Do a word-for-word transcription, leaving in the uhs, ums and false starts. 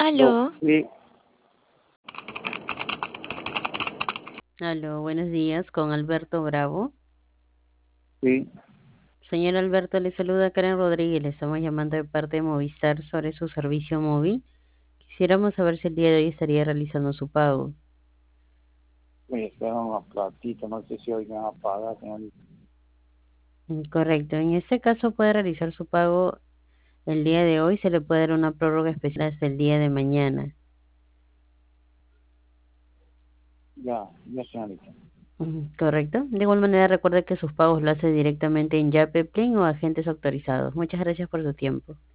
No, Aló, sí, Aló, buenos días, con Alberto Bravo. sí, Señor Alberto, le saluda Karen Rodríguez, le estamos llamando de parte de Movistar sobre su servicio móvil. Quisiéramos saber si el día de hoy estaría realizando su pago. me esperan una platita, no sé si hoy me van a pagar, señorita. Mm, Correcto, en este caso puede realizar su pago el día de hoy, se le puede dar una prórroga especial hasta el día de mañana. Ya, ya, señorita. Mm, Correcto. De igual manera recuerde que sus pagos lo hace directamente en Yape, Plin o agentes autorizados. Muchas gracias por su tiempo.